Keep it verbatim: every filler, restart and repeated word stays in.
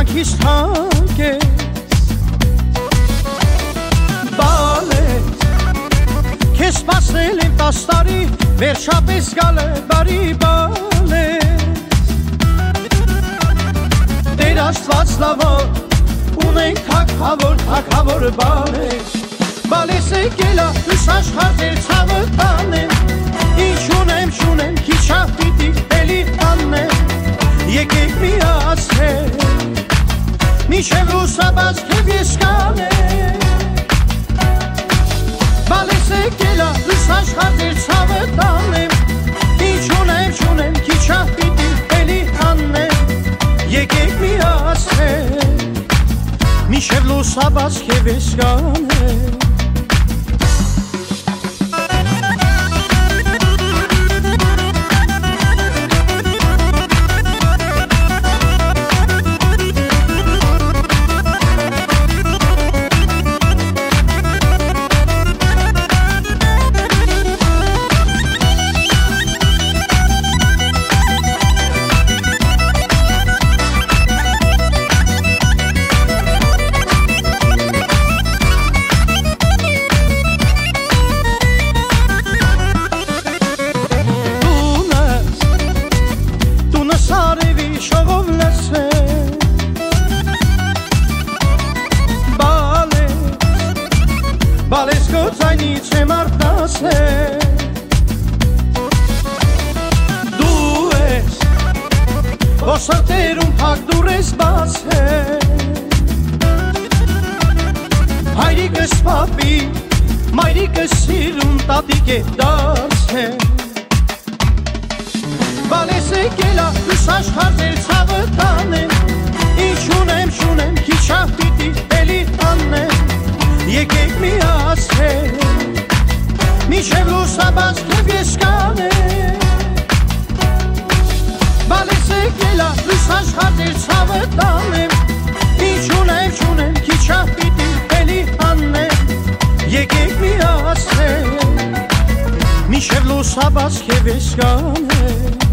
կյանքիս թանկ ես Բալես Քեզ սպասել եմ տաս տարի Վերջապես գալ է բարի բալես Տեր Աստված լավոր Ունենք թագավոր, թագավոր բալես Բալես եկել ա իս աշխարհ ցավը տանեմ Ինչ ունեմ, չունեմ, քիչ պիտի էլի անեմ Եկեք միացել Մինչև լուսաբաց քեզ ես կանեմ Բալես եկել ա իս աշխարհ ցավը տանեմ Ինչ ունեմ, չունեմ, քիչ պիտի էլի անեմ Եկեք միացել Մինչև լուսաբաց քեզ ես կանեմ Բալես գոցայնից եմ արտասել Դու ես Որ սրտերում փակ դուռ ես բացել Հայրիկս պապի Մայրիկս սիրուն տատիկ է դարձել Բալես եկել ա իս աշխարհ ցավը տանեմ Ինչ ունեմ, չունեմ, քիչ պիտի էլի անեմ Եկեք միացել Մինչև լուսաբաց քեզ ես կանեմ Բալես եկել ա իս աշխարհ ցավը տանեմ Ինչ ունեմ, չունեմ, քիչ պիտի էլի անեմ Եկեք միացել Մինչև լուսաբաց քեզ ես կանեմ